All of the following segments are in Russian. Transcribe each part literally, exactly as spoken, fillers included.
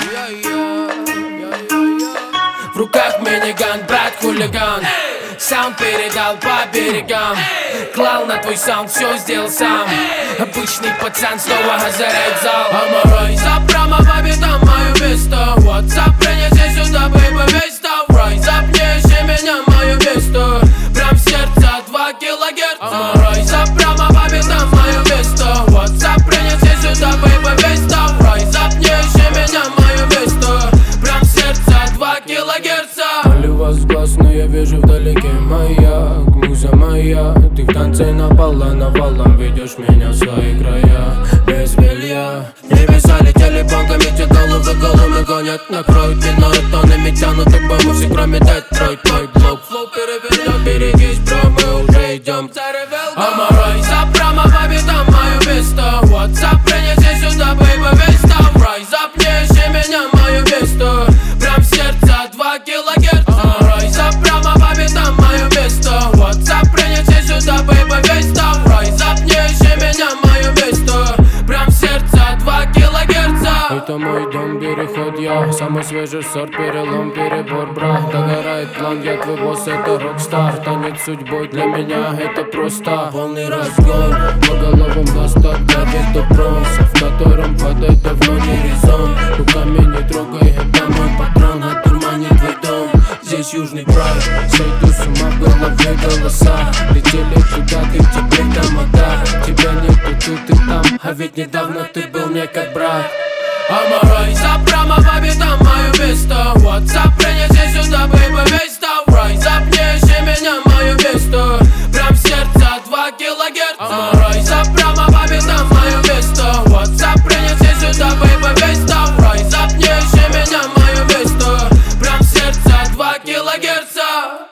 В руках миниган, брат хулиган. Саунд передал по берегам. Клал на твой саунд, все сделал сам. Обычный пацан снова озаряет зал. Амарай, за прямо по битам мое место. WhatsApp принеси сюда, бейба, весь там. Райз ап, не ищи меня, мое место. Прям в сердце два килогерца. Амарай, за прямо по битам мое место. WhatsApp принеси сюда, бейба, весь там. Райз ап, не ищи меня, мое место. Прям в сердце два килогерца. Боли вас глаз, но я вижу вдалеке маяк. Муза моя, ты в танце напала навалом. Ведешь меня в свои края, без белья. Небеса летели бомбами, те головы голыми гонят. Накроют виной тонами, тянут и мы все кроме Детройт. Мой блок, флоу перевернет, берегись, бро, мы уже идем. Амарай, за прямо по битам мое место. WhatsApp принеси сюда, бейба, весь там. Райз ап, не ищи меня, мое место. Прям в сердце два килогерца. Амарай, за прямо по битам мое место. WhatsApp принеси сюда, бейба, весь там. Райз ап, не ищи меня, мое место. Прям в сердце два килогерца. Это мой дом, переход я. Самый свежий сорт, перелом, перебор, брат. Догорает план, я твой босс, это рок-стар. Танец судьбой для меня, это просто полный разгон. По головам достать, давит до бронза, в котором падает давно не резон. Руками не трогай, это мой патрон. Отурманит твой дом, здесь южный прайд. Сойду с ума, в голове голоса. Летели туда, ты теперь там, а да. Тебя нету, тут и там, а ведь недавно ты был мне как брат. Амарай, за прямо по битам мое место. WhatsApp принеси сюда, бейба, весь там. Райз ап, не ищи меня, мое место. Прям в сердце два килогерца. Амарай, за прямо по битам мое место. WhatsApp принеси сюда, бейба, весь там. Райз ап, не ищи меня, мое место. Прям в сердце два килогерца.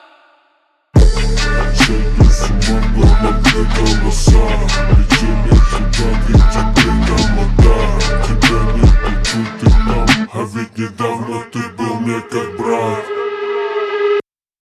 Сойду с ума, в голове голоса. Летели туда, где теперь там, а да. Тебя нету, тут и там, а ведь не да.